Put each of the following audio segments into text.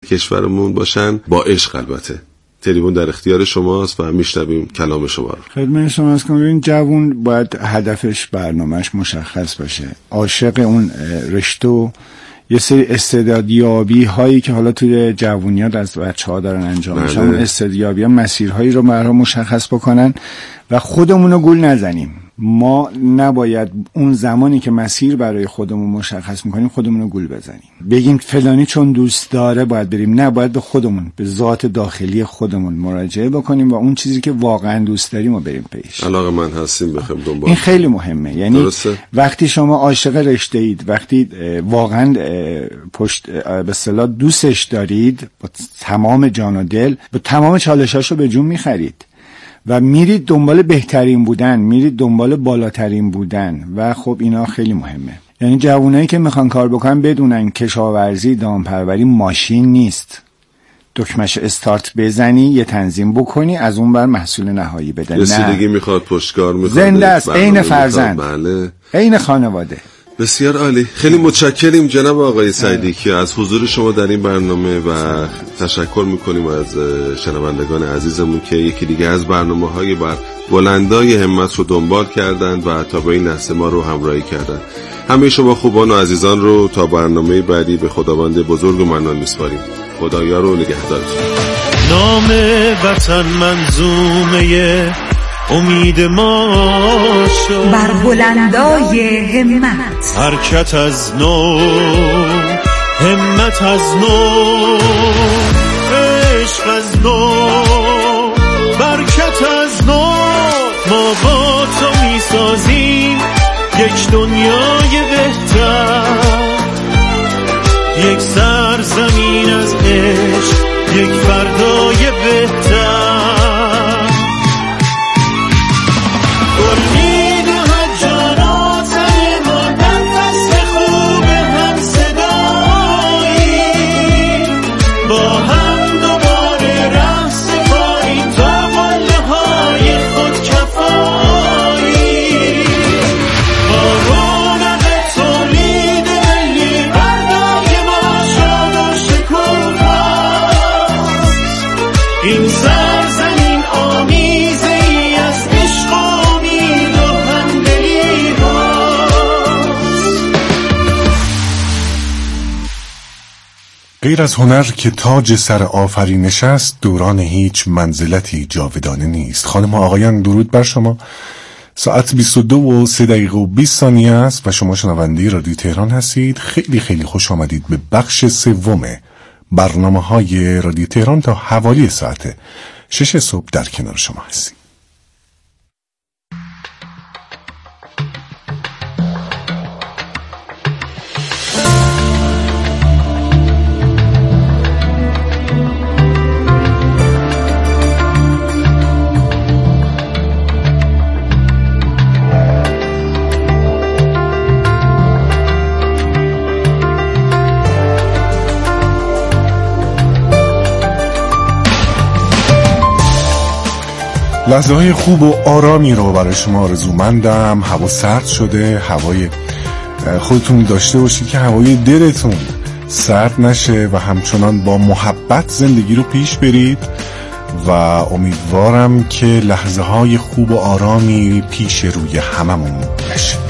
کشورمون باشن، با عشق البته. تریبون در اختیار شماست و میشنویم کلام شما رو. خدمت شما عرض کنم این جوون باید هدفش برنامهش مشخص باشه، عاشق اون رشته و یه سری استعدادیابی هایی که حالا توی جوونیات از بچه‌ها دارن انجام میشن، اون استعدادیابی ها مسیرهایی رو برای مشخص بکنن و خودمون رو گول نزنیم. ما نباید اون زمانی که مسیر برای خودمون مشخص میکنیم خودمون رو گول بزنیم، بگیم فلانی چون دوست داره باید بریم. نباید به خودمون، به ذات داخلی خودمون مراجعه بکنیم و اون چیزی که واقعا دوست داریم رو بریم پیش. علاقه من هستیم بخیم دنبال. این خیلی مهمه. یعنی درسته. وقتی شما عاشق رشته اید، وقتی واقعا پشت به اصطلاح دوستش دارید با تمام جان و دل، با تمام چالشاشو به جون میخرید و میرید دنبال بهترین بودن، میرید دنبال بالاترین بودن و خب اینا خیلی مهمه. یعنی جوانایی که میخوان کار بکنن بدونن کشاورزی، دامپروری ماشین نیست. دکمش استارت بزنی، یه تنظیم بکنی، از اون بر محصول نهایی بدن. رسیدگی میخواد، پشتکار میخواد، زنده است، عین فرزند، بله، عین خانواده. بسیار عالی. خیلی متشکریم جناب آقای سعیدی که از حضور شما در این برنامه و تشکر میکنیم از شنوندگان عزیزمون که یکی دیگه از برنامه‌های بر بلندای همت رو دنبال کردند و تا به این لحظه ما رو همراهی کردند. همه شما خوبان و عزیزان رو تا برنامه بعدی به خداوند بزرگ و منان میسپاریم. خدایا رو نگهدارتون. نام وطن منظومه امید ما شد، بر بلندای همت حرکت از نو، همت از نو، عشق از نو، برکت از نو. ما با تو میسازیم یک دنیای بهتر، یک سرزمین از عشق، یک فردای بهتر. غیر از هنر که تاج سر آفرینش است، دوران هیچ منزلتی جاودانه نیست. خانم و آقایان، درود بر شما. ساعت 22:03:20 است و شما شنونده رادیو تهران هستید. خیلی خیلی خوش آمدید به بخش سوم برنامه‌های رادیو تهران. تا حوالی ساعت 6 صبح در کنار شما هستیم. لحظه های خوب و آرامی رو برای شما آرزومندم. هوا سرد شده، هوای خودتون داشته باشید که هوای دلتون سرد نشه و همچنان با محبت زندگی رو پیش برید و امیدوارم که لحظه های خوب و آرامی پیش روی هممون بشه.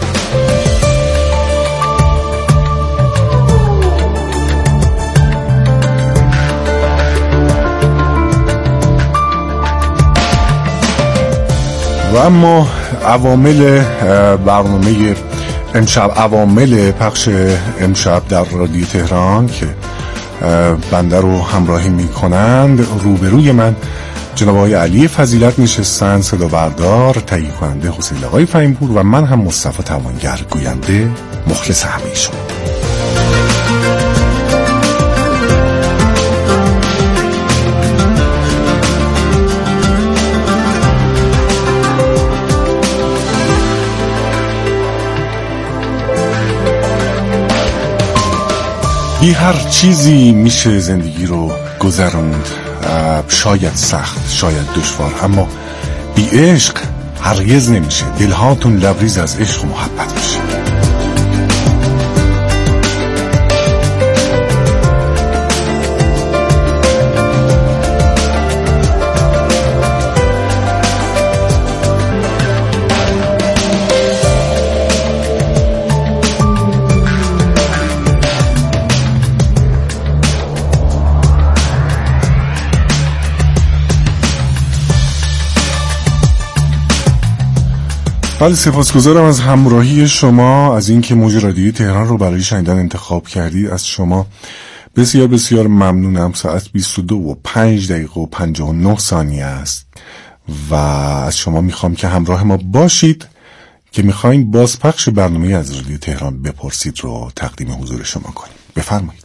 و اما عوامل برنامه امشب، عوامل پخش امشب در رادیو تهران که بنده رو همراهی می کنند، روبروی من جناب آقای علی فضیلت نشستن، صدا بردار، تهیه کننده حسین آقای فهیمپور و من هم مصطفی توانگر، گوینده مخلص همه شما. بی هر چیزی میشه زندگی رو گذروند، شاید سخت، شاید دشوار، اما بی عشق هرگز نمیشه. دلهاتون لبریز از عشق و محبت میشه. بله، سپاسگزارم از همراهی شما، از اینکه موج رادیویی تهران رو برای شنیدن انتخاب کردید. از شما بسیار بسیار ممنونم. ساعت 22:05:59 است و از شما میخوام که همراه ما باشید که میخوایم بازپخش برنامه از رادیو تهران بپرسید رو تقدیم حضور شما کنیم. بفرمایید.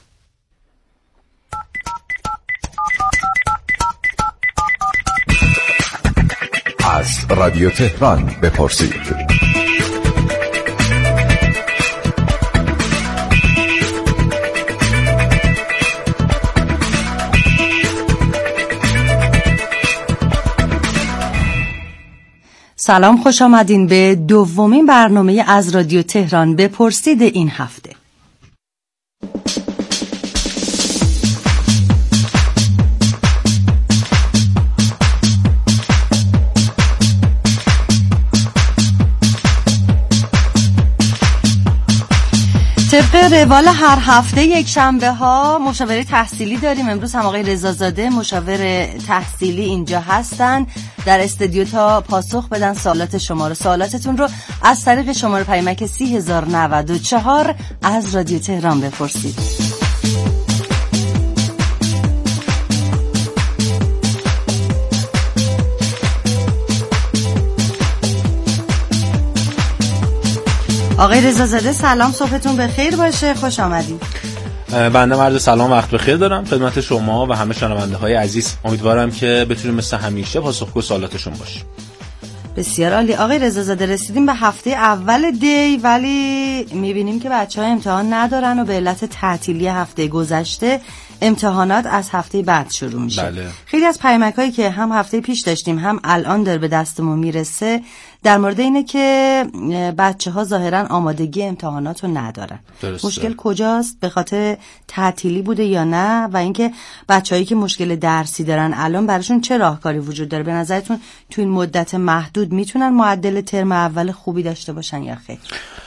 از رادیو تهران بپرسید. سلام، خوش آمدین به دومین برنامه از رادیو تهران بپرسید این هفته. طبق روال هر هفته یک شنبه ها مشاوره تحصیلی داریم. امروز هم آقای رضازاده مشاور تحصیلی اینجا هستن در استودیو تا پاسخ بدن سوالات شما رو. سوالاتتون رو از طریق شماره پیامک 3094 از رادیو تهران بپرسید. آقای رضازاده سلام، صبحتون بخیر باشه، خوش آمدید. بنده عرض سلام، وقت بخیر دارم خدمت شما و همه شنونده های عزیز. امیدوارم که بتونیم مثل همیشه پاسخگو سوالاتشون باشیم. بسیار عالی. آقای رضازاده رسیدیم به هفته اول دی، ولی میبینیم که بچه‌ها امتحان ندارن و به علت تعطیلی هفته گذشته امتحانات از هفته بعد شروع میشه. بله. خیلی از پیامک‌هایی که هم هفته پیش داشتیم هم الان داره به دستمون میرسه در مورد اینه که بچه‌ها ظاهراً آمادگی امتحانات رو ندارن. درسته. مشکل کجاست؟ به خاطر تعطیلی بوده یا نه؟ و اینکه بچه‌هایی که مشکل درسی دارن الان براشون چه راهکاری وجود داره؟ به نظرتون تو این مدت محدود میتونن معدل ترم اول خوبی داشته باشن یا خیر؟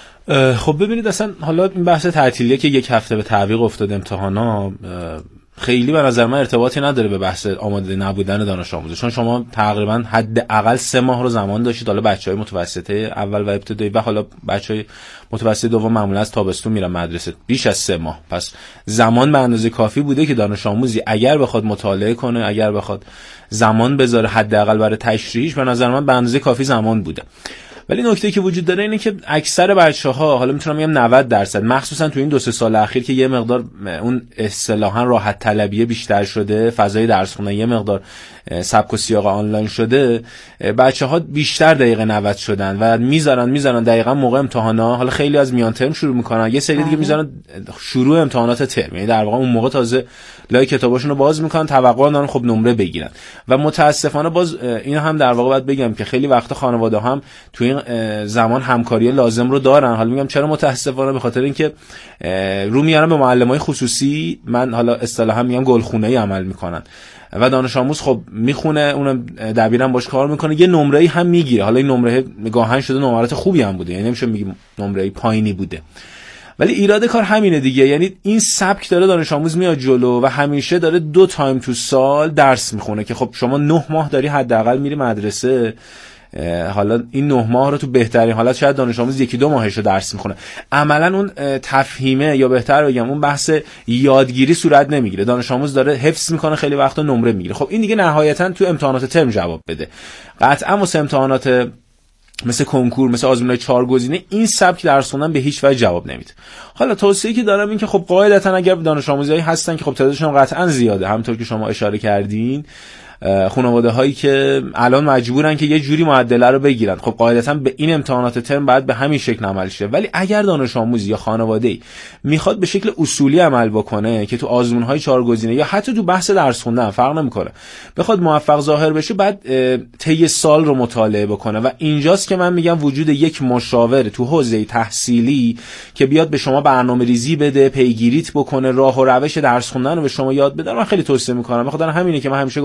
خب ببینید، اصلا حالا این بحث تعطیلیه که یک هفته به تعویق افتاد امتحانا خیلی به نظر من ارتباطی نداره به بحث آماده نبودن دانش آموزا، چون شما تقریبا حداقل 3 ماه رو زمان داشتید. حالا بچهای متوسطه اول و ابتدایی و حالا بچهای متوسطه دوم معمولا از تابستون میرن مدرسه، بیش از 3 ماه. پس زمان به اندازه کافی بوده که دانش آموزی اگر بخواد مطالعه کنه، اگر بخواد زمان بذاره حداقل برای تشریحش، به نظر من به اندازه کافی زمان بوده. ولی نکته که وجود داره اینه که اکثر بچه‌ها، حالا میتونم بگم 90%، مخصوصا تو این 2-3 سال اخیر که یه مقدار اون اصطلاحاً راحت طلبیه بیشتر شده، فضای درس خوندن یه مقدار سبک و سیاق آنلاین شده، بچه‌ها بیشتر دقیقه 90 شدن و میذارن دقیقاً موقع امتحانا. حالا خیلی از میان ترم شروع میکنن، یه سری دیگه میذارن شروع امتحانات ترم، یعنی در واقع اون موقع تازه لای کتاباشون رو باز میکنن، توقع دارن خب نمره بگیرن. و متاسفانه باز این هم در واقع باید بگم که خیلی وقت خانواده هم تو این زمان همکاری لازم رو دارن. حالا میگم چرا متاسفانه، به خاطر اینکه رو میارن به معلمای خصوصی، من حالا اصطلاحا میگم گلخونه‌ای عمل میکنن و دانش آموز خب میخونه، اونم دبیرم باش کار میکنه، یه نمره‌ای هم میگیره. حالا این نمره گاهن شده نمرات خوبی هم بوده، یعنی نمیشه میگیم نمره پایینی بوده، ولی ایراد کار همینه دیگه. یعنی این سبک داره دانش آموز میاد جلو و همیشه داره 2 تایم تو سال درس میخونه که خب شما 9 ماه داری حداقل میری مدرسه. حالا این 9 ماه رو تو بهترین حالت شاید دانش آموز 1-2 ماهش رو درس میخونه، عملا اون تفهیمه یا بهتر بگم اون بحث یادگیری صورت نمیگیره. دانش آموز داره حفظ میکنه، خیلی وقتا نمره میگیره. خب این دیگه نهایتا تو امتحانات ترم جواب بده. قطعا واسه امتحانات مثل کنکور، مثل آزمون‌های 4 گزینه، این سبک درس خوندن به هیچ وجه جواب نمیده. حالا توصیه‌ای که دارم این که خب قاعدتا اگر دانش آموزایی هستن که خب تعدادشون قطعا زیاده، همونطور که شما اشاره کردین، خانواده هایی که الان مجبورن که یه جوری معدله رو بگیرن، خب قاعدتا به این امتحانات ترم باید به همین شکل عمل شه. ولی اگر دانش آموز یا خانواده‌ای میخواد به شکل اصولی عمل بکنه که تو آزمون‌های 4 گزینه یا حتی تو بحث درس خوندن فرق نمی‌کنه، بخواد موفق ظاهر بشه، بعد طی سال رو مطالعه بکنه. و اینجاست که من میگم وجود یک مشاور تو حوزه تحصیلی که بیاد به شما برنامه‌ریزی بده، پیگیریت بکنه، راه و روش درس خوندن رو به شما یاد بده، من خیلی توصیه می‌کنم. بخاطر همینه که من همیشه گفتم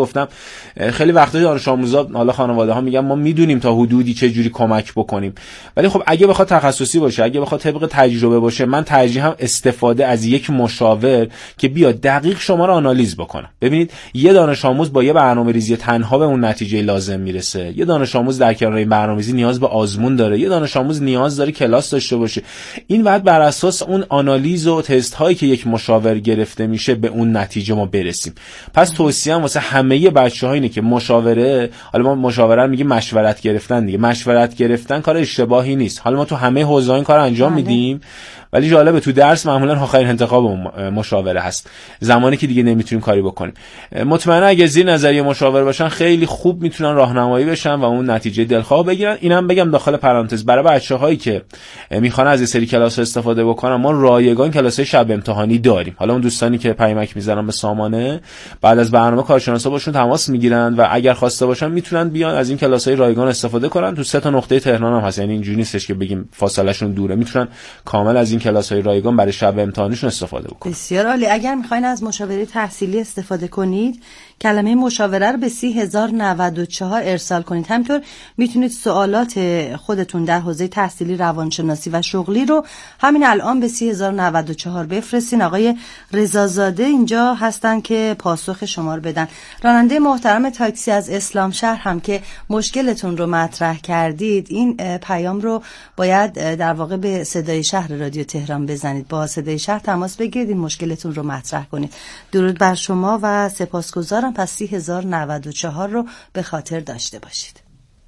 خیلی وقتا دانش آموزا حالا خانواده ها میگن ما میدونیم تا حدودی چه جوری کمک بکنیم، ولی خب اگه بخواد تخصصی باشه، اگه بخواد طبق تجربه باشه، من ترجیحم استفاده از یک مشاور که بیاد دقیق شما رو آنالیز بکنه. ببینید یه دانش آموز با یه برنامه‌ریزی تنها به اون نتیجه لازم میرسه، یه دانش آموز در کنار این برنامه‌ریزی نیاز به آزمون داره، یه دانش آموز نیاز داره کلاس داشته باشه. این بعد بر اساس اون آنالیز و تست هایی که یک مشاور گرفته میشه به اون نتیجه ما برسیم. پس توصیه‌ام واسه همه بچه‌ها اینه که مشاوره، حالا ما مشاوره میگیم مشورت گرفتن دیگه، مشورت گرفتن کار اشتباهی نیست. حالا ما تو همه حوزه‌ها این کارو انجام میدیم، ولی جالبه تو درس معمولا آخرین انتخاب مشاوره هست، زمانی که دیگه نمیتونیم کاری بکنیم. مطمئنا اگه زیر نظریه مشاور باشن خیلی خوب میتونن راهنمایی بشن و اون نتیجه دلخواه بگیرن. اینم بگم داخل پرانتز برای بچه‌هایی که میخوان از این سری کلاس استفاده بکنن، ما رایگان کلاس‌های شب امتحانی داریم. حالا اون دوستانی که پیامک میذارن به سامانه، بعد از برنامه کارشناسا باشون تماس میگیرن و اگر خواسته باشن میتونن بیان از این کلاس‌های رایگان استفاده کنن. تو 3 نقطه تهران هم هست، یعنی اینجوری نیستش که بگیم فاصله شون دوره، میتونن کامل از این کلاس‌های رایگان برای شب امتحانشون استفاده بکنید. بسیار عالی. اگر میخواین از مشاوره تحصیلی استفاده کنید، کلمه مشاوره رو به 30094 ارسال کنید. همینطور میتونید سوالات خودتون در حوزه تحصیلی، روانشناسی و شغلی رو همین الان به 30094 بفرستین. آقای رضازاده اینجا هستن که پاسخ شما رو بدن. راننده محترم تاکسی از اسلام شهر هم که مشکلتون رو مطرح کردید، این پیام رو باید در واقع به صدای شهر رادیو تهران بزنید، با صدای شهر تماس بگیرید، این مشکلتون رو مطرح کنید. درود بر شما و سپاسگزارم. پس 30094 رو به خاطر داشته باشید.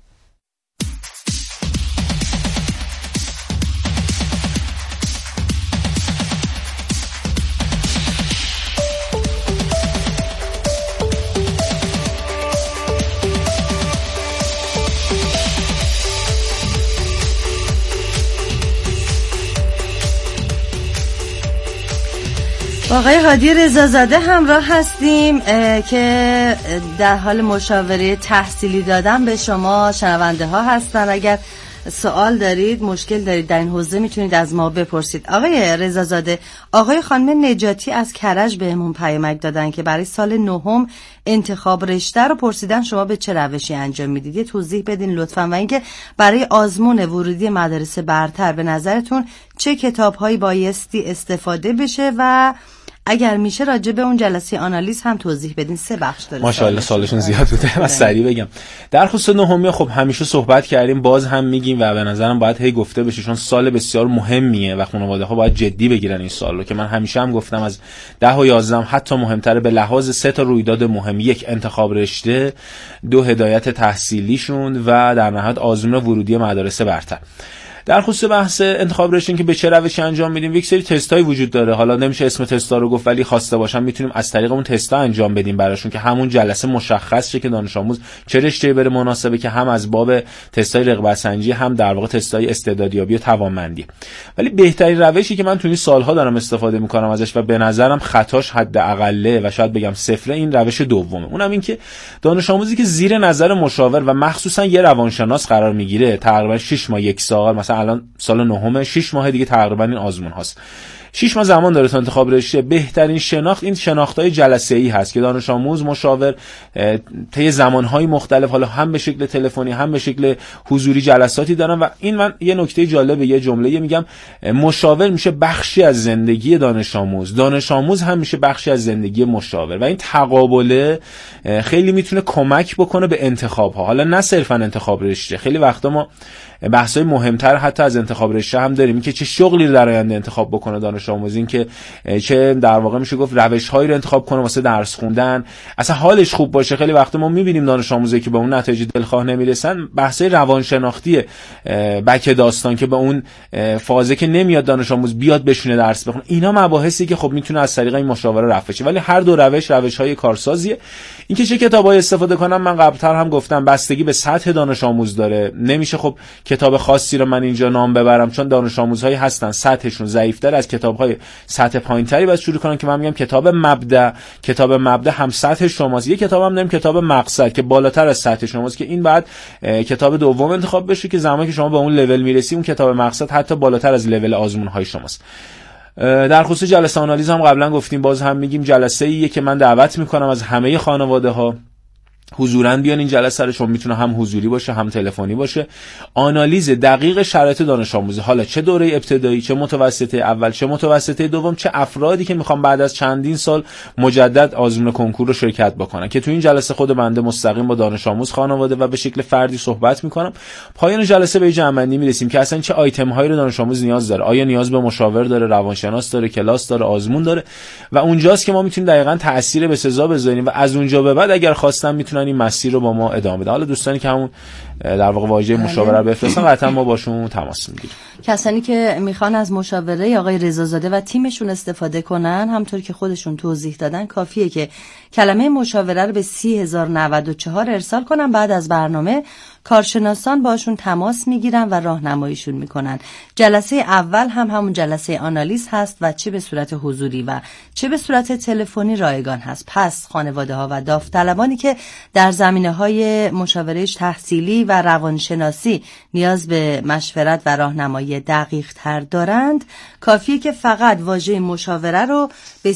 آقای هادی رضازاده همراه هستیم که در حال مشاوره تحصیلی دادن به شما شنونده ها هستن. اگر سوال دارید، مشکل دارید در این حوزه، میتونید از ما بپرسید. آقای رضازاده، آقای خانم نجاتی از کرج بهمون پیامک دادن که برای سال 9 انتخاب رشته رو پرسیدن شما به چه روشی انجام میدید، یه توضیح بدین لطفاً. و اینکه برای آزمون ورودی مدارس برتر به نظرتون چه کتاب‌هایی بایستی استفاده بشه و اگر میشه راجع به اون جلسه آنالیز هم توضیح بدین. 3 بخش داره. ماشاءالله سوالشون زیاد بوده، من سریع بگم. در خصوص 9 خب همیشه صحبت کردیم، باز هم میگیم و به نظرم باید هی گفته بشه، چون سال بسیار مهمیه و خانواده‌ها باید جدی بگیرن این سال رو، که من همیشه هم گفتم از 10 و 11 حتی مهمتره به لحاظ 3 رویداد مهم: 1 انتخاب رشته، 2 هدایت تحصیلیشون و در نهایت آزمون ورودی مدارس برتر. در خصوص بحث انتخاب رشته که به چه روشی انجام میدیم، یک سری تستای وجود داره. حالا نمیشه اسم تستا رو گفت، ولی خواسته باشم میتونیم از طریق اون تستا انجام بدیم براشون، که همون جلسه مشخص شه که دانش آموز چه رشته‌ای بره مناسبه، که هم از باب تستای رغبت سنجی، هم در واقع تستای استعدادیابی و توانمندی. ولی بهترین روشی که من تو این سالها دارم استفاده میکنم ازش و به نظرم خطاش حداقله و شاید بگم صفر، این روش دومه. اونم این که دانش آموزی که زیر نظر مشاور و مخصوصا یه روانشناس قرار میگیره، تقریبا 6 ماه 1 سال، مثلا الان سال 9 6 ماه دیگه تقریبا این آزمون هاست، 6 ماه زمان داره تا انتخاب رشته. بهترین شناخت این شناخت‌های جلسه‌ای هست که دانش آموز مشاور طی زمان‌های مختلف، حالا هم به شکل تلفنی هم به شکل حضوری جلساتی دارن. و این من یه نکته جالبه، یه جمله میگم، مشاور میشه بخشی از زندگی دانش آموز، دانش آموز هم میشه بخشی از زندگی مشاور و این تقابله خیلی میتونه کمک بکنه به انتخاب‌ها. حالا نه صرفاً انتخاب رشته، خیلی وقتا ما بحث‌های مهمتر حتی از انتخاب رشته هم داریم، که چه شغلی رو در آینده انتخاب بکنه دانش آموز، این که چه در واقع میشه گفت روش‌هایی رو انتخاب کنه واسه درس خوندن، اصلا حالش خوب باشه. خیلی وقتا ما می‌بینیم دانش آموزی که به اون نتایج دلخواه نمیرسن، بحث‌های روانشناختی بک داستان که به اون فازه که نمیاد دانش آموز بیاد بشینه درس بخونه، اینا مباحثی که خب میتونه از طریق این مشاوره رفع بشه. ولی هر دو روش‌های کارسازیه. اینکه چه کتابایی استفاده کنم، من قبل‌تر هم گفتم بستگی به سطح دانش آموز داره. نمیشه خب کتاب خاصی رو من اینجا نام ببرم، چون دانش آموزهایی هستن سطحشون ضعیف‌تر از کتاب‌های سطح پایین‌تری باید شروع کنن، که من میگم کتاب مبدأ هم سطح شماست. یه کتاب هم داریم کتاب مقصد که بالاتر از سطح شماست، که این بعد کتاب دوم انتخاب بشه، که زمانی که شما به اون لول میرسی اون کتاب مقصد حتی بالاتر از لول آزمون‌های شماست. در خصوص جلسه آنالیز هم قبلا گفتیم، باز هم میگیم جلسه‌ایه که من دعوت میکنم از همه خانواده‌ها حضوراً بیان این جلسه رو. شما میتونه هم حضوری باشه هم تلفنی باشه. آنالیز دقیق شرایط دانش آموزی، حالا چه دوره ابتدایی، چه متوسطه اول، چه متوسطه دوم، چه افرادی که میخوان بعد از چندین سال مجدد آزمون کنکور رو شرکت بکنن، که تو این جلسه خود بنده مستقیم با دانش آموز، خانواده و به شکل فردی صحبت میکنم. پایان جلسه به جمع‌بندی میرسیم که اصلا چه آیتم هایی رو دانش آموز نیاز داره. آیا نیاز به مشاور داره، روانشناس داره، کلاس داره، آزمون داره، و اونجاست که ما میتونیم دقیقاً تأثیر به سزا بذاریم و از اونجا به بعد اگر خواستن میتونن این مسیر رو با ما ادامه بدن. حالا دوستانی که همون در واقع واژه مشاوره رو بفرستن قطعا ما باشون تماس میگیریم. کسانی که میخوان از مشاوره آقای رضازاده و تیمشون استفاده کنن، همطور که خودشون توضیح دادن، کافیه که کلمه مشاوره رو به 30094 ارسال کنن. بعد از برنامه کارشناسان باشون تماس میگیرن و راهنماییشون میکنن. جلسه اول هم همون جلسه آنالیز هست و چه به صورت حضوری و چه به صورت تلفنی رایگان هست. پس خانواده ها و داوطلبانی که در زمینه‌های مشاوره تحصیلی و روانشناسی نیاز به مشورت و راهنمایی دقیق تر دارند، کافیه که فقط واژه مشاوره رو به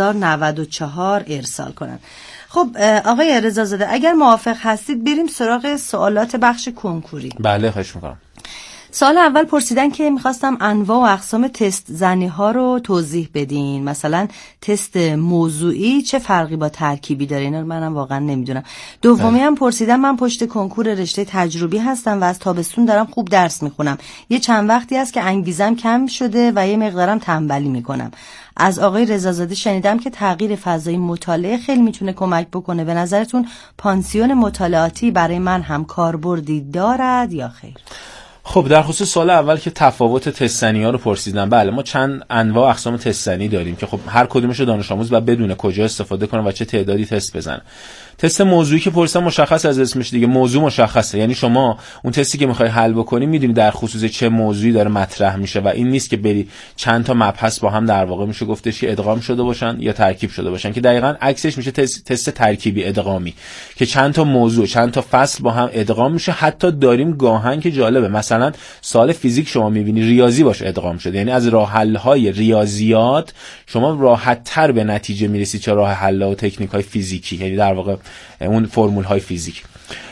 30094 ارسال کنن. خب آقای رضازاده، اگر موافق هستید بریم سراغ سوالات بخش کنکوری. بله، خواهش میکنم. سوال اول پرسیدن که میخواستم انواع و اقسام تست زنی ها رو توضیح بدین. مثلا تست موضوعی چه فرقی با ترکیبی داره؟ اینا منم واقعا نمیدونم. دومی هم پرسیدن من پشت کنکور رشته تجربی هستم و از تابستون دارم خوب درس میخونم. یه چند وقتی است که انگیزم کم شده و یه مقدارم تنبلی میکنم. از آقای رضازاده شنیدم که تغییر فضای مطالعه خیلی میتونه کمک بکنه. به نظرتون پانسیون مطالعاتی برای من هم کاربردی دارد یا خیر؟ خب در خصوص سوال اول که تفاوت تستنی ها رو پرسیدن، بله ما چند انواع اقسام تستنی داریم که خب هر کدومش رو دانش آموز باید بدونه کجا استفاده کنه و چه تعدادی تست بزنه. تست موضوعی که پرسیدن مشخص از اسمش دیگه، موضوع مشخصه، یعنی شما اون تستی که میخوای حل بکنی میدونی در خصوص چه موضوعی داره مطرح میشه و این نیست که بری چند تا مبحث با هم در واقع میشه گفتش که ادغام شده باشن یا ترکیب شده باشن، که دقیقاً عکسش میشه تست ترکیبی ادغامی که چند تا موضوع چند تا فصل با هم ادغام میشه. حتی داریم گاهن که جالبه، مثلا سوال فیزیک شما میبینی ریاضی باشه ادغام شده، یعنی از راه حل های ریاضیات شما راحت تر به نتیجه میرسید چه راه حل و تکنیک های فیزیکی، یعنی در واقع اون فرمول های فیزیک.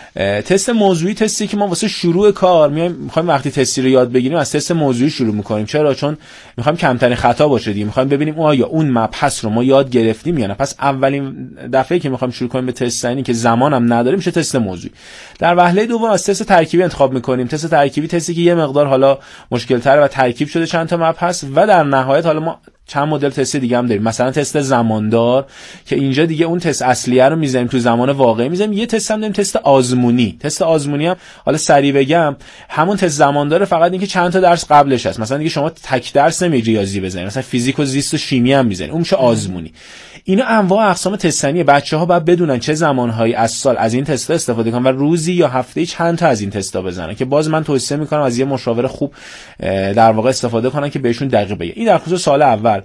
تست موضوعی تستی که ما واسه شروع کار میخوایم وقتی تستی رو یاد بگیریم از تست موضوعی شروع میکنیم. چرا؟ چون میخوایم کمترین خطا باشه دیگه. میخوایم ببینیم آیا اون مبحث رو ما یاد گرفتیم یا نه. پس اولین دفعه که میخوایم شروع کنیم به تست زنی که زمانم نداریم میشه تست موضوعی. در وهله دوم از تست ترکیبی انتخاب میکنیم. تست ترکیبی تستی که یه مقدار حالا مشکل تره و ترکیب شده چند تا مبحث، و در نهایت حالا ما چند مدل تست دیگه هم داریم، مثلا تست زماندار که اینجا دیگه اون تست اصلیه رو میذاریم تو زمان واقعی میذاریم. یه تست هم داریم تست آزمونی. تست آزمونی هم حالا سریع بگم همون تست زماندار، فقط اینکه چند تا درس قبلش هست. مثلا دیگه شما تک درس نمی ریاضی بزنید، مثلا فیزیک و زیست و شیمی هم میذارید، اون میشه آزمونی. اینا انواع اقسام تستنیه. بچه‌ها باید بدونن چه زمانهایی از سال از این تستا استفاده کنن و روزی یا هفته‌ای چند تا از این تستا بزنن، که باز من توصیه میکنم از یه مشاور خوب در واقع استفاده کنن که بهشون دقیق بگه. این در خصوص سال اول.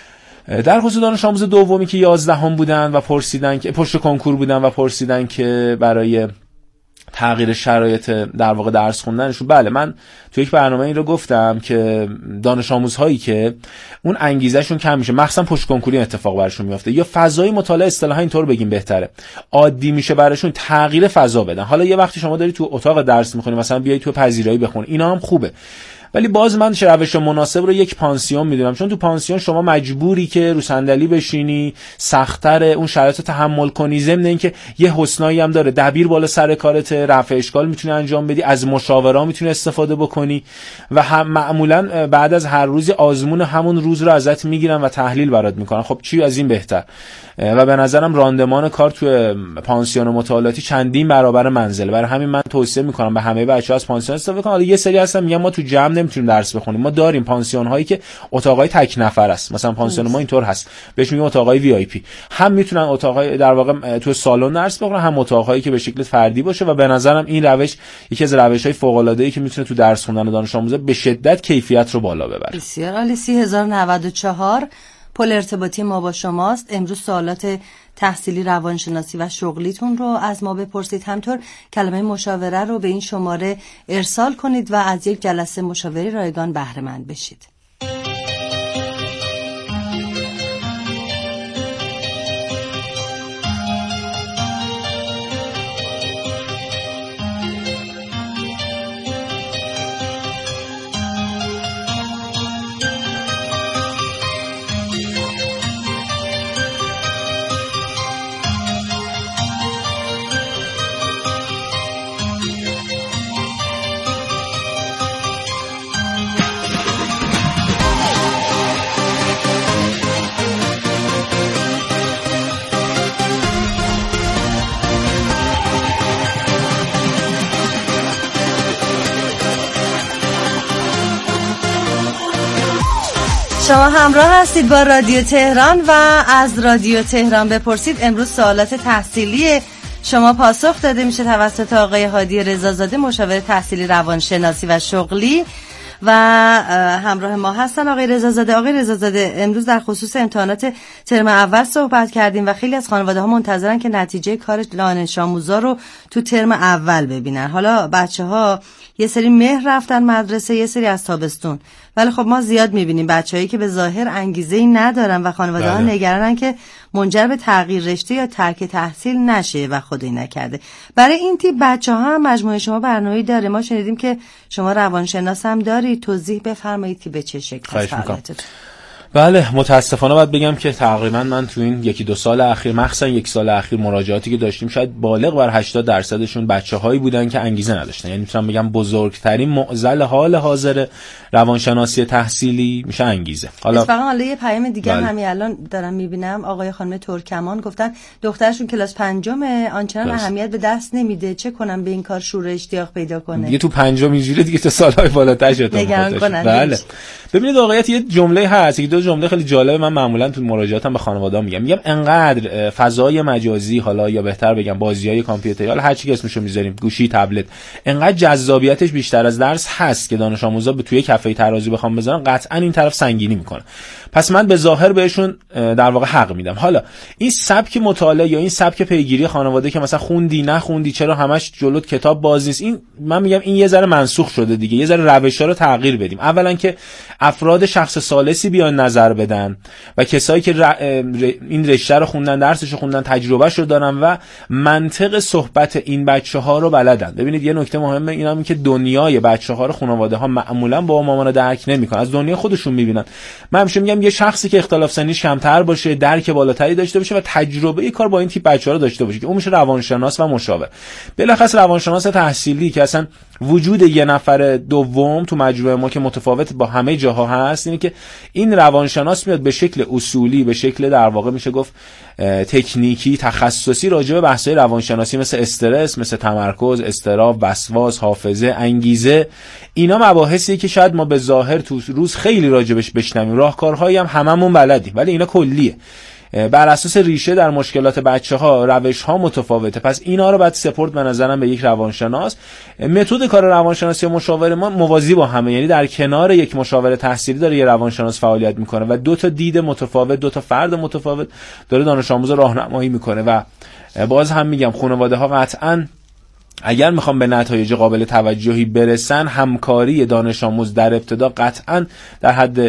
در خصوص دانش آموز دومی که 11 هم بودن و پرسیدن که پشت کنکور بودن و پرسیدن که برای تغییر شرایط در واقع درس خوندنشون، بله من تو یک برنامه این رو گفتم که دانش آموزهایی که اون انگیزهشون کم میشه، مخصوصا پشت کنکوری اتفاق براشون میفته یا فضای مطالعه اصطلاحا اینطور بگیم بهتره عادی میشه براشون، تغییر فضا بدن. حالا یه وقتی شما داری تو اتاق درس میخونی، مثلا بیای تو پذیرایی بخون، اینا هم خوبه، ولی باز من روش مناسب رو یک پانسیون میدونم، چون تو پانسیون شما مجبوری که رو صندلی بشینی، سخت‌تر اون شرایط رو تحمل کنی، ضمن اینکه یه حسنایی هم داره، دبیر بالا سر کارت، رفع اشکال میتونی انجام بدی، از مشاورا میتونی استفاده بکنی و هم معمولا بعد از هر روزی آزمون همون روز رو ازت میگیرن و تحلیل برات میکنن. خب چی از این بهتر؟ و به نظرم راندمان کار تو پانسیون مطالعاتی چندین برابر منزله. برای همین من توصیه میکنم به همه بچه‌ها از پانسیون استفاده کنن. حالا یه سری هستن میگن ما تو جمع نمیتونیم درس بخونیم. ما داریم پانسیون هایی که اتاقای تک نفر است، مثلا پانسیون ما اینطور هست، بهش میگیم اتاقای وی آی پی. هم میتونن اتاقای در واقع تو سالن درس بخونن، هم اتاقایی که به شکل فردی باشه و به نظرم این روش یکی از روش‌های فوق‌العاده‌ای که میتونه تو درس خوندن دانش آموزا به شدت کیفیت رو بالا ببره. بسیار عالی. 30094 پل ارتباطی ما با شماست. امروز سوالات تحصیلی، روانشناسی و شغلیتون رو از ما بپرسید. همطور کلمه مشاوره رو به این شماره ارسال کنید و از یک جلسه مشاوره رایگان بهره مند بشید. شما همراه هستید با رادیو تهران و از رادیو تهران بپرسید. امروز سوالات تحصیلی شما پاسخ داده میشه توسط آقای هادی رضازاده، مشاور تحصیلی روانشناسی و شغلی، و همراه ما هستن آقای رضازاده. آقای رضازاده، امروز در خصوص امتحانات ترم اول صحبت کردیم و خیلی از خانواده ها منتظرن که نتیجه کار دانش آموزا رو تو ترم اول ببینن. حالا بچه ها یه سری مهر رفتن مدرسه، یه سری از تابستون، ولی خب ما زیاد میبینیم بچه‌هایی که به ظاهر انگیزه‌ای ندارن و خانواده ها نگرانن که منجر به تغییر رشته یا ترک تحصیل نشه و خدایی نکرده. برای این تیپ بچه‌ها هم مجموعه شما برنامه‌ای داره. ما شنیدیم که شما روانشناس هم داری، توضیح بفرمایید که به چه شکل فعالیتتون. بله، متاسفانه باید بگم که تقریبا من تو این 1-2 سال اخیر، مخصوصا 1 سال اخیر، مراجعاتی که داشتیم شاید بالغ بر 80% بچه‌هایی بودن که انگیزه نداشتن. یعنی میتونم بگم بزرگترین معضل حال حاضر روانشناسی تحصیلی میشه انگیزه. حالا یه پیام دیگه همین الان دارم میبینم، آقای خانم ترکمان گفتن دخترشون کلاس 5 آنچنان اهمیت به دست نمیده، چه کنم به این کار شور اشتیاق پیدا کنه. دیگه تو 5 اینجوری دیگه تا سالهای بالاتر شده. بله. ببینید واقعیت یه جمله هست، یک دو جمله خیلی جالب من معمولا تو مراجعاتم به خانواده‌ها میگم انقدر فضای مجازی، حالا یا بهتر بگم بازی‌های کامپیوتری، حالا هر چی که اسمشو میذاریم، گوشی، تبلت، انقدر جذابیتش بیشتر از درس هست که دانش آموزا به توی کفه ترازی بخوام بذارن قطعا این طرف سنگینی میکنه. پس من به ظاهر بهشون در واقع حق میدم. حالا این سبک مطالعه یا این سبک پیگیری خانواده که مثلا خوندی نخوندی، چرا همش جلوت کتاب باز نیست، این من میگم این یه ذره منسوخ شده دیگه. یه ذره روش‌ها رو تغییر بدیم. اولا که افراد شخص ثالثی بیان نظر بدن و کسایی که این رشته رو خوندن، درسش رو خوندن، تجربهش رو دارن و منطق صحبت این بچه‌ها رو بلدن. ببینید یه نکته مهمه اینم که دنیای بچه‌ها رو خانواده‌ها معمولا با مامان درک نمی‌کنن، از دنیا خودشون می‌بینن. من همیشه میگم یه شخصی که اختلاف سنیش کمتر باشه، درک بالاتری داشته باشه و تجربه کار با این تیپ بچه‌ها رو داشته باشه که اون میشه روانشناس و مشاور. بالاخص روانشناس تحصیلی که اصلا وجود یه نفر دوم تو مجموعه ما که متفاوت با همه جاها هست، اینه که این روانشناس میاد به شکل اصولی، به شکل در واقع میشه گفت تکنیکی، تخصصی راجع به بحث‌های روانشناسی مثل استرس، مثل تمرکز، اضطراب، وسواس، حافظه، انگیزه، اینا مباحثیه که شاید ما به ظاهر تو روز خیلی راجبش بشنویم، راهکارهایی هم هممون بلدیم، ولی اینا کلیه. بر اساس ریشه در مشکلات بچه‌ها روش‌ها متفاوته. پس اینا رو باید سپورت به نظرم به یک روانشناس. متد کار روانشناسی و مشاور ما موازی با همه، یعنی در کنار یک مشاور تحصیلی داره یه روانشناس فعالیت میکنه و 2 تا دید متفاوت، 2 تا فرد متفاوت داره دانش آموز راهنمایی میکنه. و باز هم میگم خانواده‌ها قطعاً اگر میخوام به نتایج قابل توجهی برسن، همکاری دانش آموز در ابتدا قطعاً در حد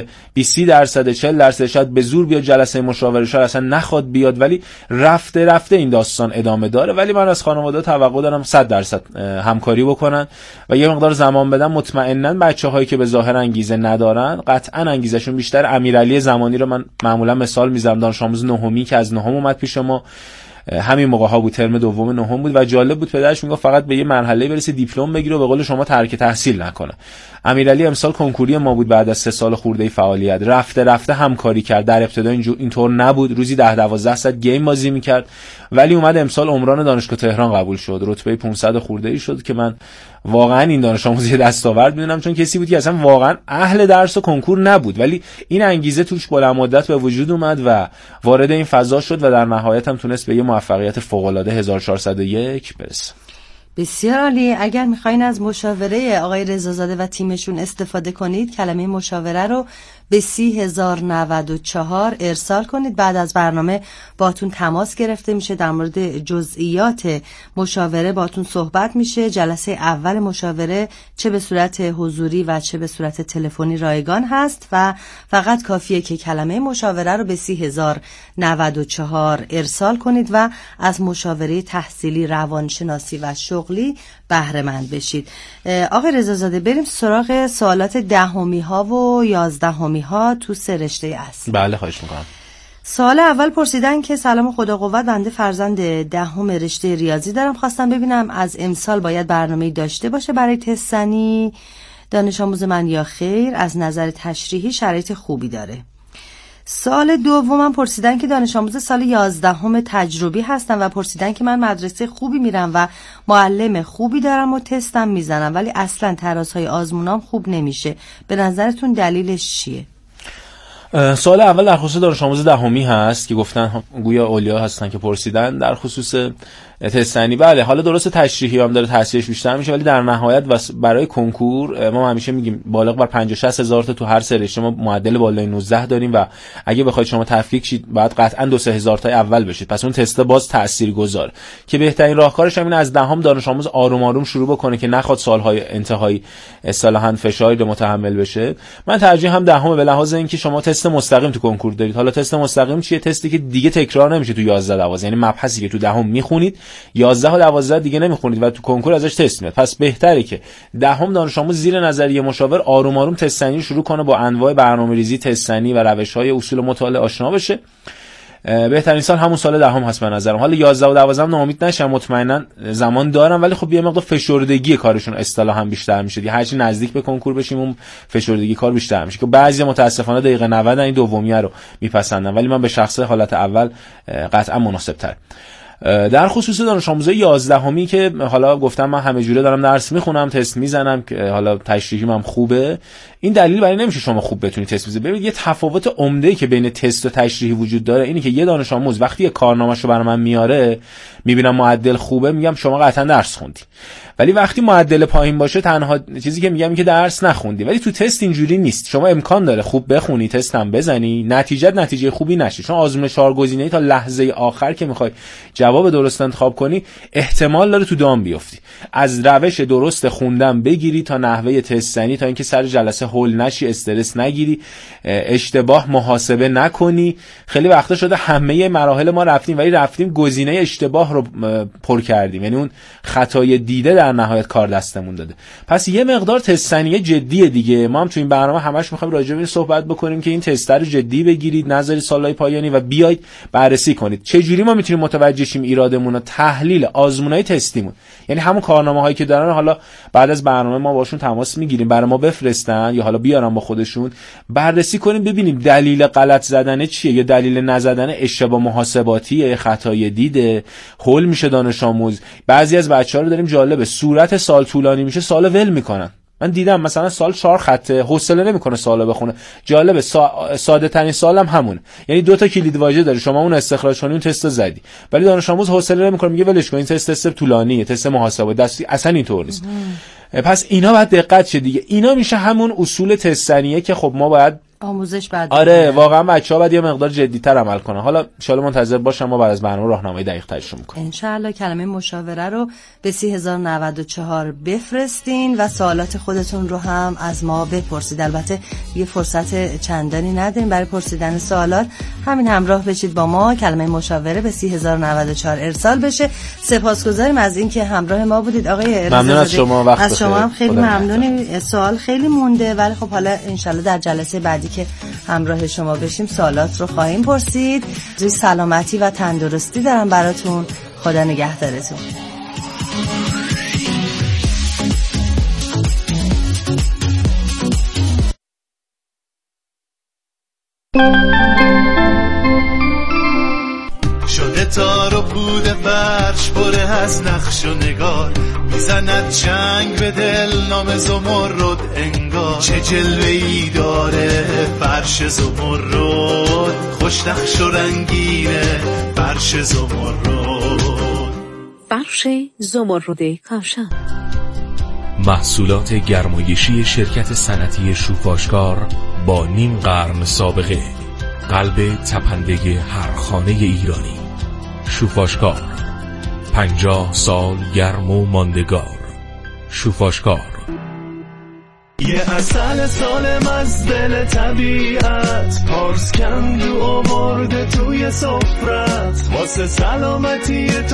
20% 40% شاید به زور بیاد جلسه مشاوره شاید اصلا نخواد بیاد، ولی رفته این داستان ادامه داره. ولی من از خانواده توقع دارم 100% همکاری بکنن و یه مقدار زمان بدن. مطمئناً بچه‌هایی که به ظاهر انگیزه ندارن قطعاً انگیزشون بیشتر. امیرعلی زمانی رو من معمولا مثال میزنم، دانش آموز نهمی که از نهم اومد پیش ما، همین موقع ها بود، ترم دوم نهم بود و جالب بود پدرش میگفت فقط به یه مرحله برسه دیپلم بگیره و به قول شما ترک تحصیل نکنه. امیرعلی امسال کنکوری ما بود، بعد از 3 سال خورده فعالیت رفته همکاری کرد. در ابتدا اینطور نبود، روزی 10-12 ساعت گیم بازی میکرد، ولی اومد امسال عمران دانشگاه تهران قبول شد، رتبه 500 خورده ای شد که من واقعا این دانش آموزی دستاورد میدونم، چون کسی بود که اصلا واقعا اهل درس و کنکور نبود، ولی این انگیزه توش بلند مدت به وجود اومد و وارد این فضا شد و در نهایت هم تونست به یه موفقیت فوق العاده 1401 برسه. بسیار عالی. اگر میخواین از مشاوره آقای رضازاده و تیمشون استفاده کنید، کلمه مشاوره رو به 3094 ارسال کنید. بعد از برنامه باتون تماس گرفته میشه، در مورد جزئیات مشاوره باتون صحبت میشه. جلسه اول مشاوره چه به صورت حضوری و چه به صورت تلفنی رایگان هست و فقط کافیه که کلمه مشاوره رو به 3094 ارسال کنید و از مشاوره تحصیلی، روانشناسی و شغلی بهره مند بشید. آقای رضازاده، بریم سراغ سوالات 10 ها و 11 ها تو 3 رشته است. بله خواهش میکنم. سوال اول پرسیدن که سلام خدا قوت، بنده فرزند 10 رشته ریاضی دارم، خواستم ببینم از امسال باید برنامه‌ای داشته باشه برای تست زنی دانش آموز من یا خیر؟ از نظر تشریحی شرایط خوبی داره. سال دومم پرسیدن که دانش آموز سال 11 تجربی هستم و پرسیدن که من مدرسه خوبی میرم و معلم خوبی دارم و تستم میزنم، ولی اصلا ترازهای آزمونام خوب نمیشه، به نظرتون دلیلش چیه؟ سوال اول در خصوص دانش آموز دهمی هست که گفتن گویا اولیا هستن که پرسیدن در خصوص تستنی. بله حالا درست تشریحی هم داره تاثیرش بیشتر میشه، ولی در نهایت برای کنکور ما همیشه میگیم بالغ بر 50 60 هزار تا تو هر سه رشته ما معدل بالای 19 داریم و اگه بخواید شما تفکیک شید باید قطعا 2 3 هزار تا اول بشید، پس اون تست باز تاثیرگذاره که بهترین راهکارش همین از دهم دانش آموز آروم آروم شروع بکنه که نخواد سالهای انتهایی اصطلاحاً فشاری رو متحمل بشه. من ترجیح هم دهم به لحاظ اینکه شما تست مستقیم تو کنکور دارید. حالا تست مستقیم چیه؟ تستی که دیگه تکرار نمیشه تو 11 12، یعنی مبحثی که تو دهم میخونید 11 و 12 دیگه نمیخونید و تو کنکور ازش تست میاد. پس بهتره که دهم دانش آموز زیر نظریه مشاور آروم آروم تستنی شروع کنه، با انواع برنامه‌ریزی تستنی و روش‌های اصول مطالعه آشنا بشه. بهترین سال همون سال دهم هست به نظرم. حالا 11 و 12 ناامید نشم، مطمئنا زمان دارم، ولی خب یه مقدار فشردگی کارشون اصطلاحاً بیشتر میشه دیگه. هرچی نزدیک به کنکور بشیم اون فشردگی کار بیشتر میشه که بعضی متاسفانه دقیقه 90 این دومیه رو میپسندن، ولی من به شخصه حالت اول قطعا مناسب‌تر. در خصوص دانش آموزای 11می که حالا گفتم من همه جوره دارم درس میخونم، تست میزنم که حالا تشریحیم هم خوبه، این دلیل برای نمیشه شما خوب بتونید تست بزنید. ببینید یه تفاوت عمده‌ای که بین تست و تشریحی وجود داره اینه که یه دانش آموز وقتی یه کارنامه‌شو برای من میاره میبینم معدل خوبه میگم شما قطعا درس خوندی، ولی وقتی معدل پایین باشه تنها چیزی که میگم اینه که درس نخوندی. ولی تو تست اینجوری نیست، شما امکان داره خوب بخونی تست هم بزنی نتیجه خوبی نشه، چون آزمون 4 گزینه‌ای تا لحظه آخر که میخوای جواب درست انتخاب کنی احتمال داره تو دام بیفتی. از روش درست خوندن بگیری تا نحوه تستنی، تا اینکه سر جلسه هول نشی، استرس نگیری، اشتباه محاسبه نکنی. خیلی وقتا شده همه مراحل ما رفتیم ولی رفتیم گزینه اشتباه رو پر کردیم، یعنی اون خطای دیده در نهایت کار دستمون داده. پس یه مقدار تستنی جدیه دیگه. ما هم تو این برنامه همش می‌خوایم راجع به این صحبت بکنیم که این تست رو جدی بگیرید، نذارید سالهای پایانی و بیاید بررسی کنید چه جوری ما میتونیم متوجه شیم ایرادمون رو. تحلیل آزمونای تستیمون، یعنی همون کارنامه‌هایی که دارن حالا بعد از برنامه ما باشون تماس میگیریم برای ما بفرستن یا حالا بیارن با خودشون، بررسی کنیم ببینیم دلیل غلط زدن چیه یا دلیل نزدن اشتباه محاسباتیه، خطای دیده، هول میشه دانش آموز. بعضی از بچه‌ها رو داریم جالبه صورت سال طولانی میشه سال ول میکنن. من دیدم مثلا سال 4 خطه، حوصله نمیکنه سالو بخونه. جالبه ساده ترین سالم همونه، یعنی 2 تا کلید واژه داره، شما اون استخراج کنی اون تستو زدی، ولی دانش آموز حوصله نمیکنه میگه ولش کن این تست طولانیه، تست محاسبه دستی، اصلا اینطور نیست. پس اینا باید دقت شه دیگه. اینا میشه همون اصول تستنیه که خب ما باید آموزش بعد. آره واقعا بچه‌ها باید یه مقدار جدی‌تر عمل کنن. حالا ان شاءالله منتظر باشم ما بعد از برنامه راهنمای دقیق‌تری شروع می‌کنیم. ان شاءالله کلمه مشاوره رو به 30094 بفرستین و سوالات خودتون رو هم از ما بپرسید. البته یه فرصت چندانی نداریم برای پرسیدن سوالات، همین همراه بشید با ما، کلمه مشاوره به 30094 ارسال بشه. سپاسگزاریم از اینکه همراه ما بودید آقای رضا. ممنون از شما، وقت از شما هم خیلی ممنونیم. سوال خیلی مونده ولی خب حالا ان شاءالله در جلسه بعدی که همراه شما بشیم سوالات رو خواهیم پرسید. روی سلامتی و تندرستی دارم براتون. خدا نگهدارتون. شده تار و پود فرش بره از نقش و نگار، میزند چنگ به دل نام زمرد انگار. چه جلوه‌ای داره فرش زمرد، خوش نقش و رنگینه فرش زمرد. فرش زمرد کاشان، محصولات گرمایشی شرکت صنعتی شوفاشکار با نیم قرن سابقه، قلب تپنده هر خانه ایرانی. شوفاشکار 50 سال گرم و ماندگار. شوفاشکار یه اصل سالم از دل طبیعت، پارس کندو آورده توی سفرت، واسه سلامتی